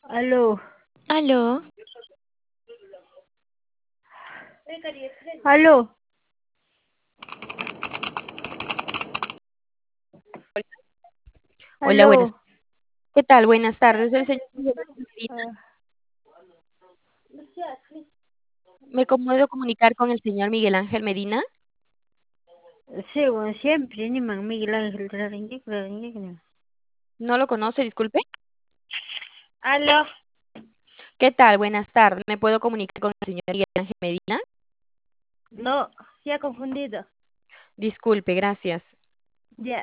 Aló, Aló, aló, hola, buenas. aló. ¿Qué tal? Buenas tardes, el señor Miguel Ángel Medina. Ah, ¿Me puedo comunicar con el señor Miguel Ángel Medina? sí, bueno, siempre ni man Miguel Ángel Raringui. No lo conoce, disculpe. Aló, ¿Qué tal? Buenas tardes. ¿Me puedo comunicar con el señor Miguel Ángel Medina? no, se ha confundido. Disculpe, gracias. Ya.